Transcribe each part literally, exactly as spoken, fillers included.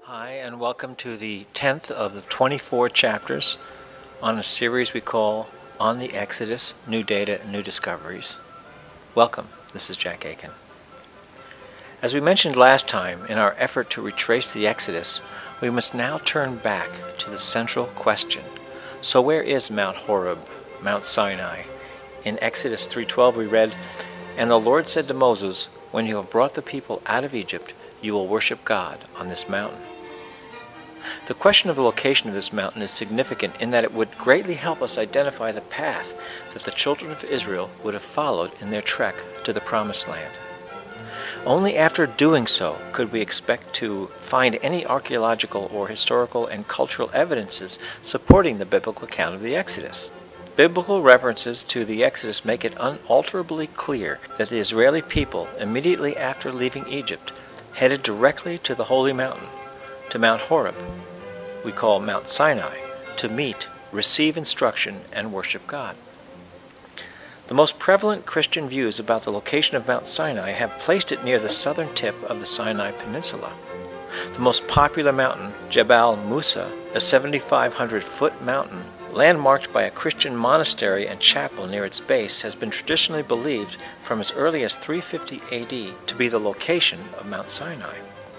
Hi, and welcome to the tenth of the twenty-four chapters on a series we call On the Exodus, New Data and New Discoveries. Welcome, this is Jack Aiken. As we mentioned last time, in our effort to retrace the Exodus, we must now turn back to the central question. So where is Mount Horeb, Mount Sinai? In Exodus three twelve we read, "And the Lord said to Moses, when you have brought the people out of Egypt, you will worship God on this mountain." The question of the location of this mountain is significant in that it would greatly help us identify the path that the children of Israel would have followed in their trek to the Promised Land. Only after doing so could we expect to find any archaeological or historical and cultural evidences supporting the biblical account of the Exodus. Biblical references to the Exodus make it unalterably clear that the Israeli people, immediately after leaving Egypt, headed directly to the Holy Mountain, to Mount Horeb, we call Mount Sinai, to meet, receive instruction, and worship God. The most prevalent Christian views about the location of Mount Sinai have placed it near the southern tip of the Sinai Peninsula. The most popular mountain, Jebel Musa, a seventy-five hundred foot mountain, landmarked by a Christian monastery and chapel near its base, has been traditionally believed from as early as three fifty A D to be the location of Mount Sinai.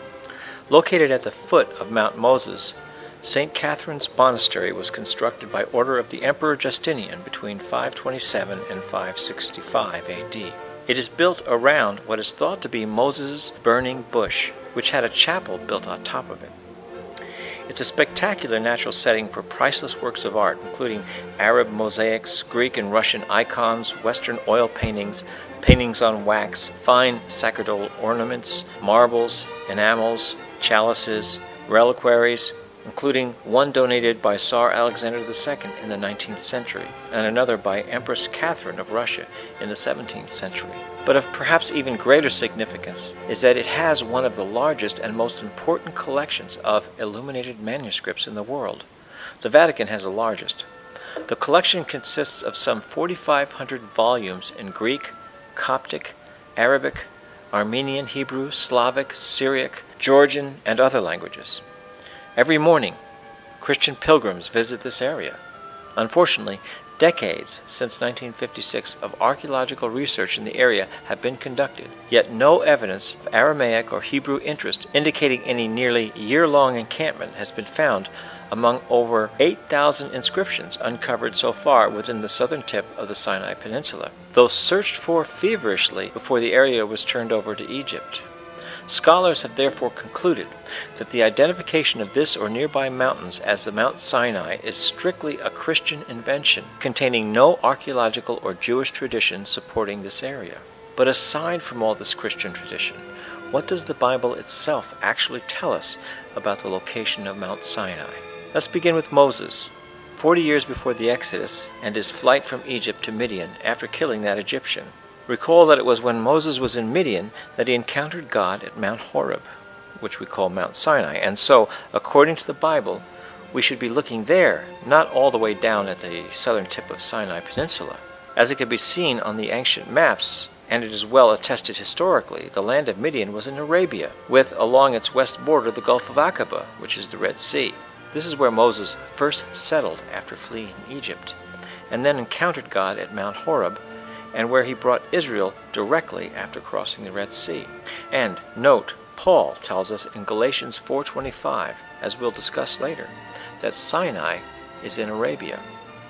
Located at the foot of Mount Moses, Saint Catherine's Monastery was constructed by order of the Emperor Justinian between five twenty-seven and five sixty-five A D. It is built around what is thought to be Moses' burning bush, which had a chapel built on top of it. It's a spectacular natural setting for priceless works of art, including Arab mosaics, Greek and Russian icons, Western oil paintings, paintings on wax, fine sacerdotal ornaments, marbles, enamels, chalices, reliquaries, including one donated by Tsar Alexander the Second in the nineteenth century, and another by Empress Catherine of Russia in the seventeenth century. But of perhaps even greater significance is that it has one of the largest and most important collections of illuminated manuscripts in the world. The Vatican has the largest. The collection consists of some forty-five hundred volumes in Greek, Coptic, Arabic, Armenian, Hebrew, Slavic, Syriac, Georgian, and other languages. Every morning, Christian pilgrims visit this area. Unfortunately, decades since nineteen fifty-six of archaeological research in the area have been conducted, yet no evidence of Aramaic or Hebrew interest indicating any nearly year-long encampment has been found among over eight thousand inscriptions uncovered so far within the southern tip of the Sinai Peninsula, though searched for feverishly before the area was turned over to Egypt. Scholars have therefore concluded that the identification of this or nearby mountains as the Mount Sinai is strictly a Christian invention, containing no archaeological or Jewish tradition supporting this area. But aside from all this Christian tradition, what does the Bible itself actually tell us about the location of Mount Sinai? Let's begin with Moses, forty years before the Exodus and his flight from Egypt to Midian after killing that Egyptian. Recall that it was when Moses was in Midian that he encountered God at Mount Horeb, which we call Mount Sinai, and so, according to the Bible, we should be looking there, not all the way down at the southern tip of Sinai Peninsula. As it can be seen on the ancient maps, and it is well attested historically, the land of Midian was in Arabia, with along its west border the Gulf of Aqaba, which is the Red Sea. This is where Moses first settled after fleeing Egypt, and then encountered God at Mount Horeb, and where he brought Israel directly after crossing the Red Sea. And note, Paul tells us in Galatians four twenty-five, as we'll discuss later, that Sinai is in Arabia.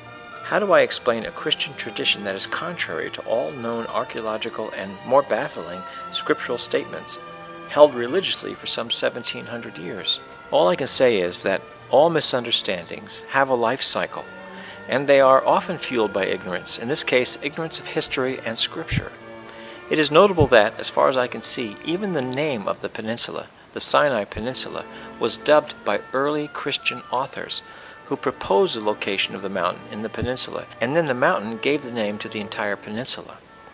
How do I explain a Christian tradition that is contrary to all known archaeological and, more baffling, scriptural statements, held religiously for some seventeen hundred years? All I can say is that all misunderstandings have a life cycle, and they are often fueled by ignorance, in this case, ignorance of history and scripture. It is notable that, as far as I can see, even the name of the peninsula, the Sinai Peninsula, was dubbed by early Christian authors who proposed the location of the mountain in the peninsula, and then the mountain gave the name to the entire peninsula.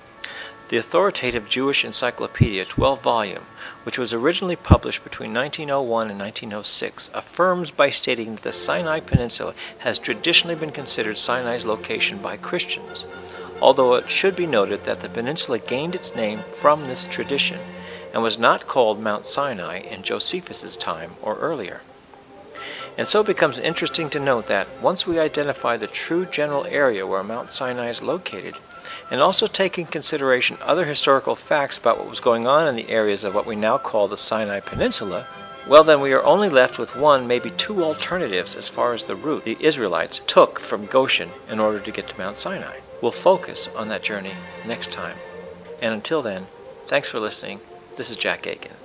The authoritative Jewish Encyclopedia, twelve volume, which was originally published between nineteen oh one and nineteen oh six, affirms by stating that the Sinai Peninsula has traditionally been considered Sinai's location by Christians, although it should be noted that the peninsula gained its name from this tradition, and was not called Mount Sinai in Josephus' time or earlier. And so it becomes interesting to note that once we identify the true general area where Mount Sinai is located, and also take in consideration other historical facts about what was going on in the areas of what we now call the Sinai Peninsula, well then we are only left with one, maybe two alternatives as far as the route the Israelites took from Goshen in order to get to Mount Sinai. We'll focus on that journey next time. And until then, thanks for listening. This is Jack Akin.